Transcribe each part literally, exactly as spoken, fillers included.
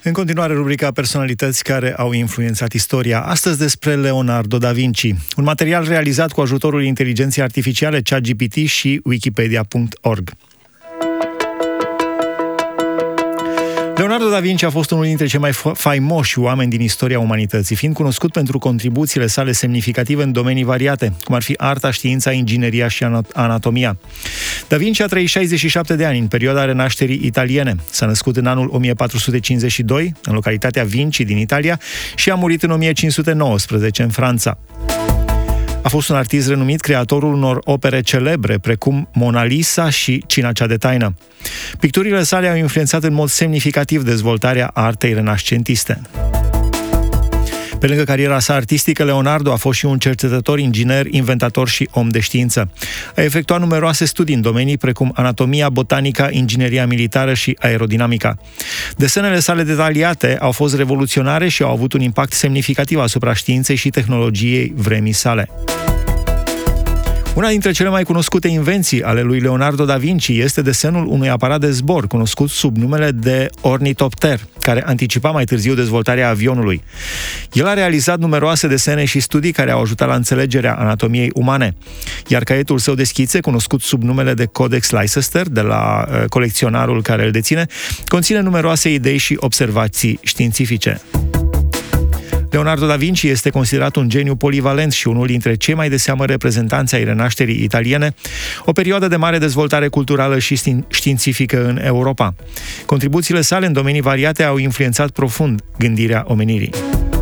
În continuare, rubrica Personalități care au influențat istoria. Astăzi despre Leonardo da Vinci. Un material realizat cu ajutorul inteligenței artificiale ChatGPT și Wikipedia punct org. Leonardo da Vinci a fost unul dintre cei mai faimoși oameni din istoria umanității, fiind cunoscut pentru contribuțiile sale semnificative în domenii variate, cum ar fi arta, știința, ingineria și anatomia. Da Vinci a trăit șaizeci și șapte de ani în perioada renașterii italiene. S-a născut în anul o mie patru sute cincizeci și doi, în localitatea Vinci din Italia, și a murit în o mie cinci sute nouăsprezece în Franța. A fost un artist renumit, creatorul unor opere celebre, precum Mona Lisa și Cina cea de taină. Picturile sale au influențat în mod semnificativ dezvoltarea artei renascentiste. Pe lângă cariera sa artistică, Leonardo a fost și un cercetător, inginer, inventator și om de știință. A efectuat numeroase studii în domenii precum anatomia, botanica, ingineria militară și aerodinamica. Desenele sale detaliate au fost revoluționare și au avut un impact semnificativ asupra științei și tehnologiei vremii sale. Una dintre cele mai cunoscute invenții ale lui Leonardo da Vinci este desenul unui aparat de zbor, cunoscut sub numele de ornitopter, care anticipa mai târziu dezvoltarea avionului. El a realizat numeroase desene și studii care au ajutat la înțelegerea anatomiei umane, iar caietul său de schițe, cunoscut sub numele de Codex Leicester, de la uh, colecționarul care îl deține, conține numeroase idei și observații științifice. Leonardo da Vinci este considerat un geniu polivalent și unul dintre cei mai de seamă reprezentanți ai renașterii italiene, o perioadă de mare dezvoltare culturală și științifică în Europa. Contribuțiile sale în domenii variate au influențat profund gândirea omenirii.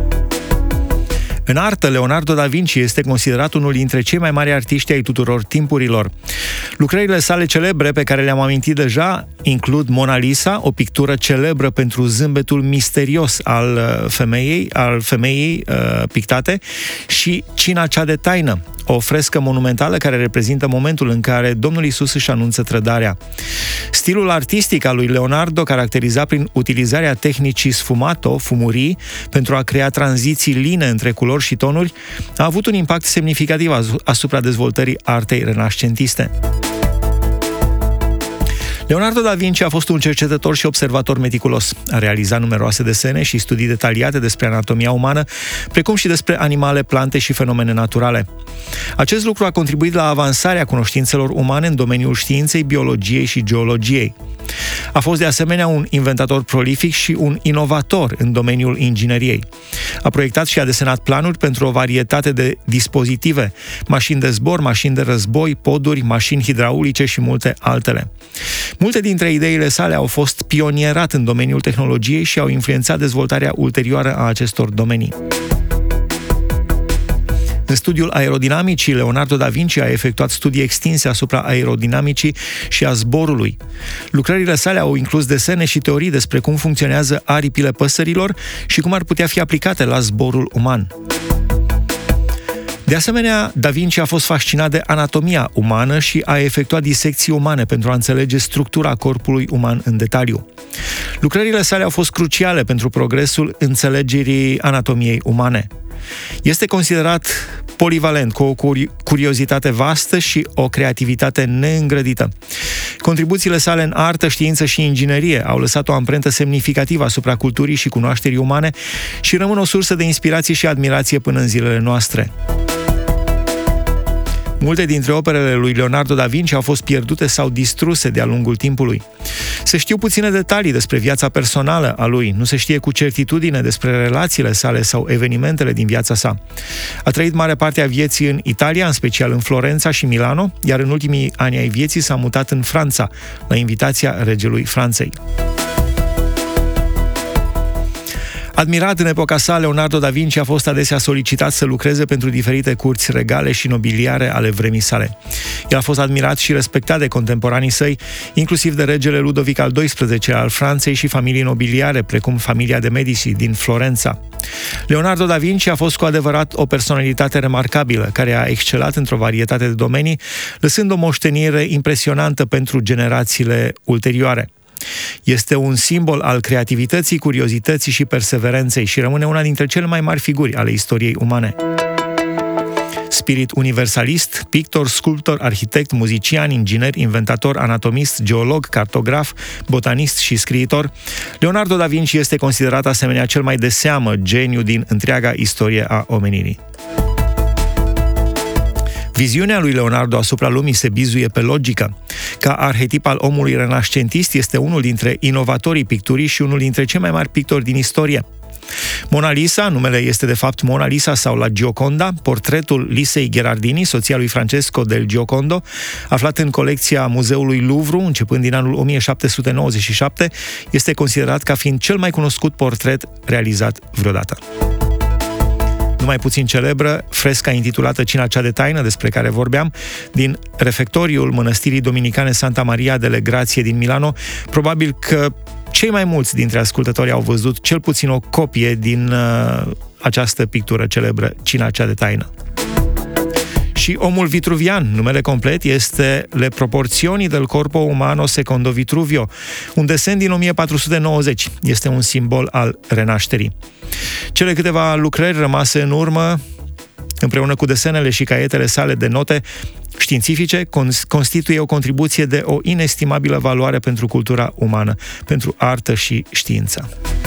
În artă, Leonardo da Vinci este considerat unul dintre cei mai mari artiști ai tuturor timpurilor. Lucrările sale celebre, pe care le-am amintit deja, includ Mona Lisa, o pictură celebră pentru zâmbetul misterios al femeii, al femeii uh, pictate, și Cina cea de taină, o frescă monumentală care reprezintă momentul în care Domnul Iisus își anunță trădarea. Stilul artistic al lui Leonardo, caracterizat prin utilizarea tehnicii sfumato, fumurii, pentru a crea tranziții line între culori și tonuri, a avut un impact semnificativ asupra dezvoltării artei renascentiste. Leonardo da Vinci a fost un cercetător și observator meticulos. A realizat numeroase desene și studii detaliate despre anatomia umană, precum și despre animale, plante și fenomene naturale. Acest lucru a contribuit la avansarea cunoștințelor umane în domeniul științei, biologiei și geologiei. A fost de asemenea un inventator prolific și un inovator în domeniul ingineriei. A proiectat și a desenat planuri pentru o varietate de dispozitive, mașini de zbor, mașini de război, poduri, mașini hidraulice și multe altele. Multe dintre ideile sale au fost pionierat în domeniul tehnologiei și au influențat dezvoltarea ulterioară a acestor domenii. În studiul aerodinamicii, Leonardo da Vinci a efectuat studii extinse asupra aerodinamicii și a zborului. Lucrările sale au inclus desene și teorii despre cum funcționează aripile păsărilor și cum ar putea fi aplicate la zborul uman. De asemenea, Da Vinci a fost fascinat de anatomia umană și a efectuat disecții umane pentru a înțelege structura corpului uman în detaliu. Lucrările sale au fost cruciale pentru progresul înțelegerii anatomiei umane. Este considerat polivalent, cu o curiozitate vastă și o creativitate neîngrădită. Contribuțiile sale în artă, știință și inginerie au lăsat o amprentă semnificativă asupra culturii și cunoașterii umane și rămân o sursă de inspirație și admirație până în zilele noastre. Multe dintre operele lui Leonardo da Vinci au fost pierdute sau distruse de-a lungul timpului. Se știu puține detalii despre viața personală a lui, nu se știe cu certitudine despre relațiile sale sau evenimentele din viața sa. A trăit mare parte a vieții în Italia, în special în Florența și Milano, iar în ultimii ani ai vieții s-a mutat în Franța, la invitația regelui Franței. Admirat în epoca sa, Leonardo da Vinci a fost adesea solicitat să lucreze pentru diferite curți regale și nobiliare ale vremii sale. El a fost admirat și respectat de contemporanii săi, inclusiv de regele Ludovic al doisprezecelea al Franței și familii nobiliare, precum familia de Medici din Florența. Leonardo da Vinci a fost cu adevărat o personalitate remarcabilă, care a excelat într-o varietate de domenii, lăsând o moștenire impresionantă pentru generațiile ulterioare. Este un simbol al creativității, curiozității și perseverenței și rămâne una dintre cele mai mari figuri ale istoriei umane. spirit universalist, pictor, sculptor, arhitect, muzician, inginer, inventator, anatomist, geolog, cartograf, botanist și scriitor, Leonardo da Vinci este considerat asemenea cel mai de seamă geniu din întreaga istorie a omenirii. Viziunea lui Leonardo asupra lumii se bizuie pe logică. Ca arhetip al omului renascentist, este unul dintre inovatorii picturii și unul dintre cei mai mari pictori din istorie. Mona Lisa, numele este de fapt Mona Lisa sau la Gioconda, portretul Lisei Gherardini, soția lui Francesco del Giocondo, aflat în colecția Muzeului Louvre, începând din anul o mie șapte sute nouăzeci și șapte, este considerat ca fiind cel mai cunoscut portret realizat vreodată. Nu mai puțin celebră, fresca intitulată Cina cea de taină, despre care vorbeam, din refectoriul mănăstirii dominicane Santa Maria delle Grazie din Milano, probabil că cei mai mulți dintre ascultători au văzut cel puțin o copie din uh, această pictură celebră, Cina cea de taină. Și omul vitruvian, numele complet este Le proporzioni del corpo umano secondo Vitruvio, un desen din o mie patru sute nouăzeci. Este un simbol al renașterii. Cele câteva lucrări rămase în urmă, împreună cu desenele și caietele sale de note științifice, constituie o contribuție de o inestimabilă valoare pentru cultura umană, pentru artă și știință.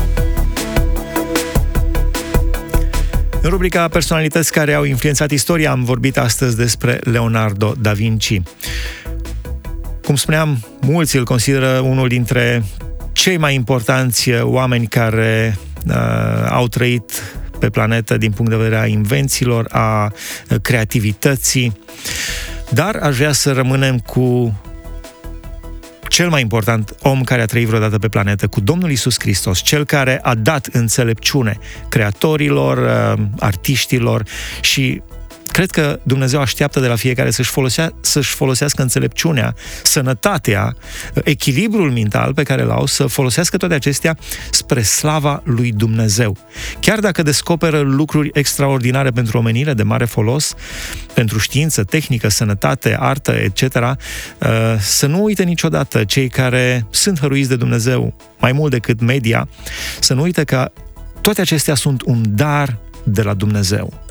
În rubrica Personalități care au influențat istoria am vorbit astăzi despre Leonardo da Vinci. Cum spuneam, mulți îl consideră unul dintre cei mai importanți oameni care uh, au trăit pe planetă din punct de vedere a invențiilor, a creativității, dar aș vrea să rămânem cu cel mai important om care a trăit vreodată pe planetă, cu Domnul Iisus Hristos, cel care a dat înțelepciune creatorilor, artiștilor și cred că Dumnezeu așteaptă de la fiecare să-și, folosea, să-și folosească înțelepciunea, sănătatea, echilibrul mental pe care l-au, să folosească toate acestea spre slava lui Dumnezeu. Chiar dacă descoperă lucruri extraordinare pentru omenire, de mare folos, pentru știință, tehnică, sănătate, artă, et cetera, să nu uite niciodată cei care sunt hăruiți de Dumnezeu, mai mult decât media, să nu uite că toate acestea sunt un dar de la Dumnezeu.